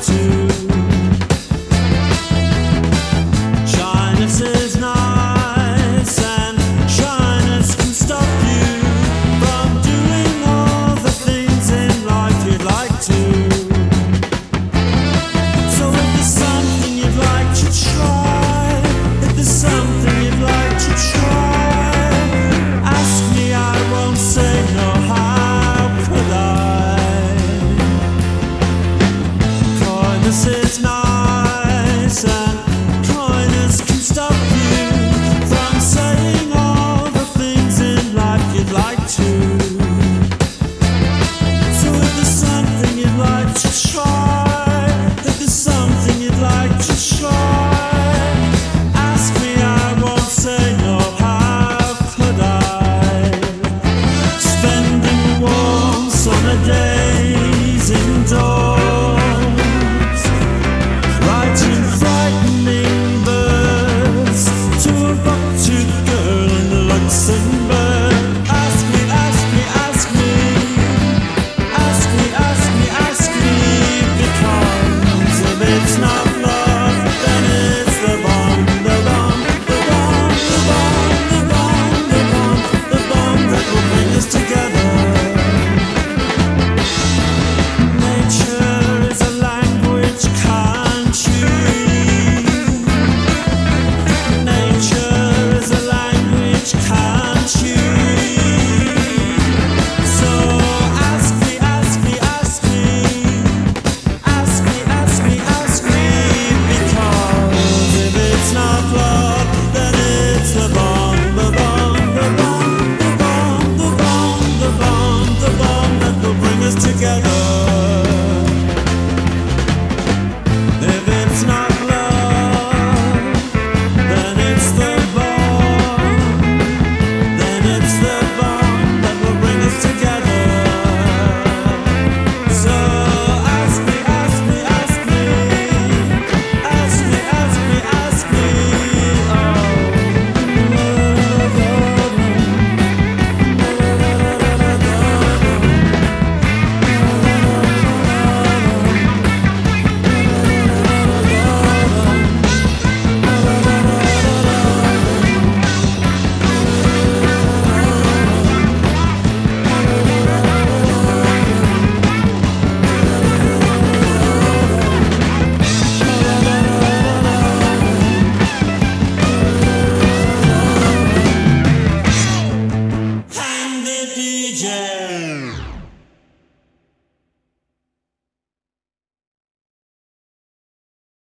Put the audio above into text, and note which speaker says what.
Speaker 1: to. Shyness is nice, and shyness can stop you from doing all the things in life you'd like to. So if there's something you'd like to try, if there's something you'd like to try, ask me, I won't say no, how could I? Coyness is nice, and coyness can stop you from saying all the things in life you'd like to. So if there's something you'd like to try, if there's something you'd like to try, ask me, I won't say no, how could I? Spending warm summer days indoors, writing frightening verse to a buck-toothed girl in Luxembourg. Ask me, ask me, ask me, ask me, ask me, ask me, because if it's not